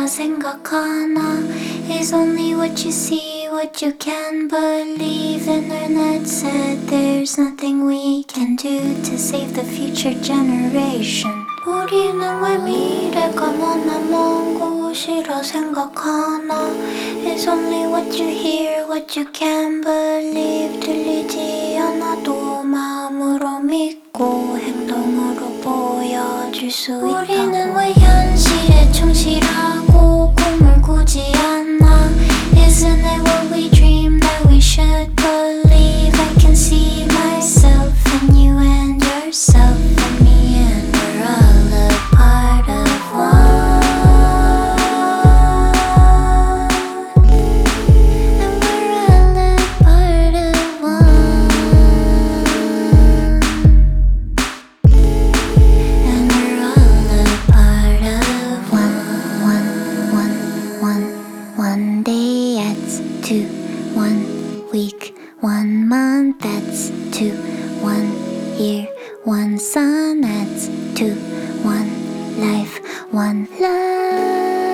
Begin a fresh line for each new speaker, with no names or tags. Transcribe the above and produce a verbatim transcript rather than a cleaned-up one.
것이라 생각하나 It's only what you see, what you can believe. Internet said there's nothing we can do to save the future generation. 우리는 왜 미래가 머나 먼 곳이라 생각하나 It's only what you hear, what you can believe. 들리지 않아도 마음으로 믿고 행동으로 보여줄 수 있다고. 우리는 왜 현실에 충실하고 꿈을 꾸지 않나 Isn't it what we dream that we should believe? I can see myself in you and yourself in me, and we're all a part of one. And we're all a part of one. And we're all a part of one. One, one, one, one day adds to one week, one month adds to one year, one sun adds to one life, one love.